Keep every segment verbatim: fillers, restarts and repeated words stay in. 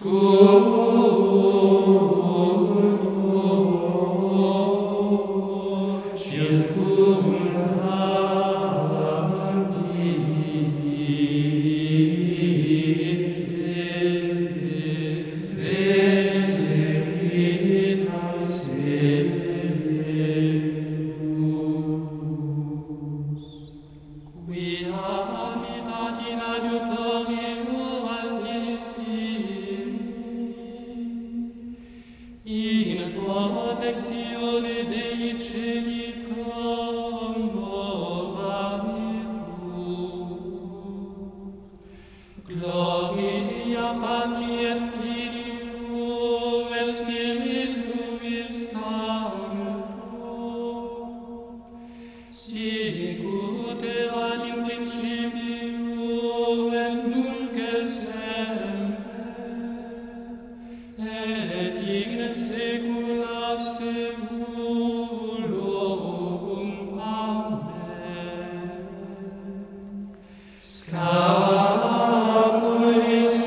In protezione dei cieli convocamus. Gloria Patri et Filio et Spiritui Sancto, sicut erat in principio et nunc et semper, et in saecula saeculorum. Amen. Scapulis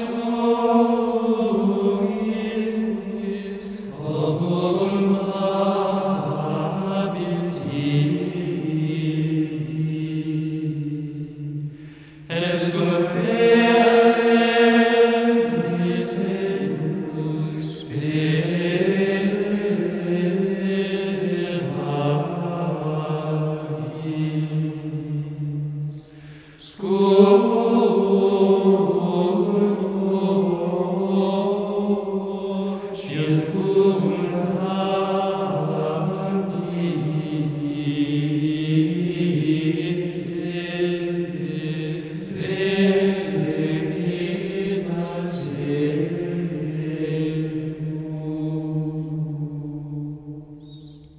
tuis ovum habiti, et supernis eius speravis. Sculto circumdabit veritas eius.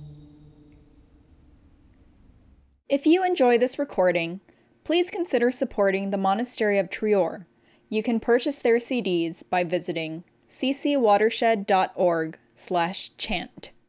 If you enjoy this recording, please consider supporting the Monastery of Trior. You can purchase their C Ds by visiting ccwatershed dot org slash chant.